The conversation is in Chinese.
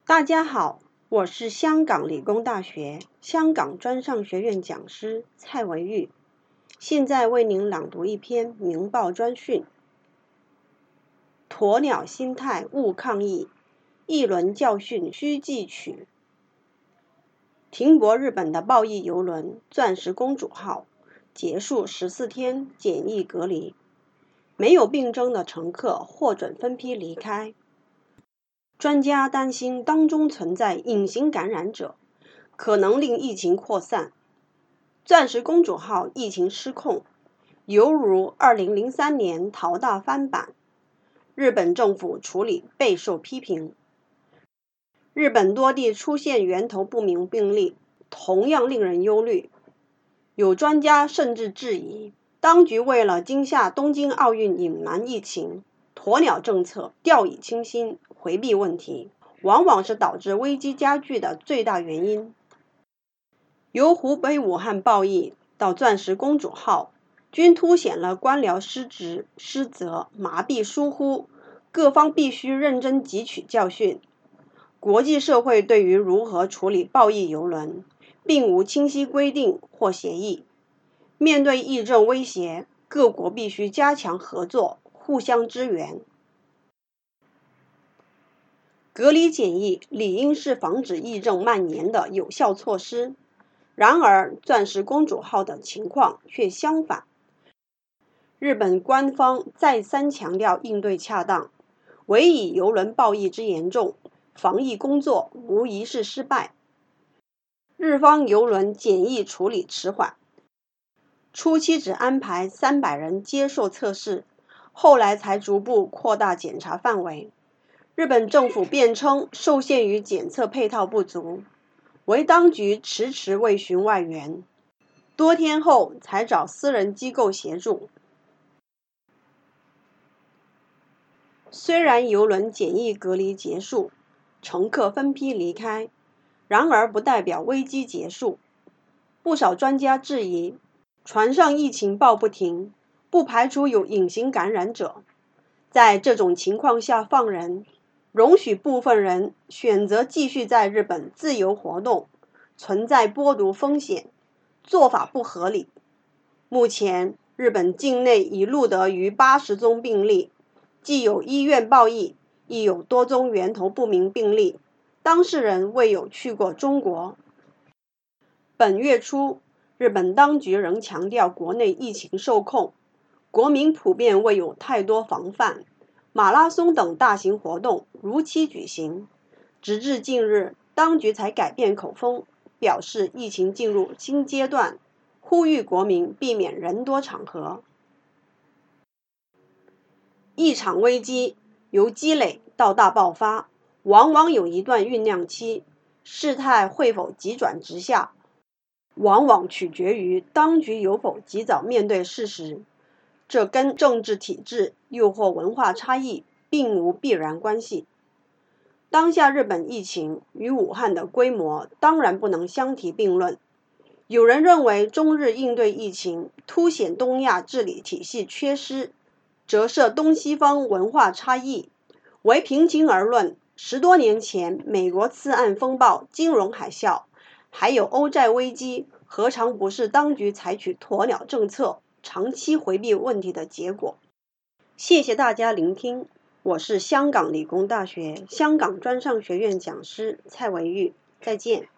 大家好，我是香港理工大学香港专上学院讲师蔡维玉，现在为您朗读一篇明报专讯。鸵鸟心态勿抗议，一轮教训需记取。停泊日本的报益邮轮钻石公主号结束14天检疫隔离，没有病征的乘客获准分批离开。专家担心当中存在隐形感染者，可能令疫情扩散。钻石公主号疫情失控，犹如2003年淘大翻版，日本政府处理备受批评。日本多地出现源头不明病例，同样令人忧虑。有专家甚至质疑，当局为了今夏东京奥运隐瞒疫情，鸵鸟政策掉以轻心，回避问题，往往是导致危机加剧的最大原因。由湖北武汉报益到钻石公主号，均凸显了官僚失职、失责、麻痹疏忽，各方必须认真汲取教训。国际社会对于如何处理报益邮轮，并无清晰规定或协议。面对疫症威胁，各国必须加强合作，互相支援。隔离检疫理应是防止疫症蔓延的有效措施，然而钻石公主号的情况却相反。日本官方再三强调应对恰当，唯以邮轮报益之严重，防疫工作无疑是失败。日方邮轮检疫处理迟缓，初期只安排300人接受测试，后来才逐步扩大检查范围。日本政府辩称受限于检测配套不足，为当局迟迟未寻外援，多天后才找私人机构协助。虽然邮轮检疫隔离结束，乘客分批离开，然而不代表危机结束。不少专家质疑，船上疫情报不停，不排除有隐形感染者。在这种情况下放人，容许部分人选择继续在日本自由活动，存在剥夺风险，做法不合理。目前，日本境内已录得逾80宗病例，既有医院报益，亦有多宗源头不明病例，当事人未有去过中国。本月初，日本当局仍强调国内疫情受控，国民普遍未有太多防范，马拉松等大型活动如期举行。直至近日，当局才改变口风，表示疫情进入新阶段，呼吁国民避免人多场合。一场危机由积累到大爆发，往往有一段酝酿期，事态会否急转直下，往往取决于当局有否及早面对事实，这跟政治体制又或文化差异并无必然关系。当下日本疫情与武汉的规模当然不能相提并论。有人认为中日应对疫情凸显东亚治理体系缺失，折射东西方文化差异。唯平情而论，10多年前美国次按风暴、金融海啸，还有欧债危机，何尝不是当局采取鸵鸟政策，长期回避问题的结果？谢谢大家聆听，我是香港理工大学香港专上学院讲师蔡维玉，再见。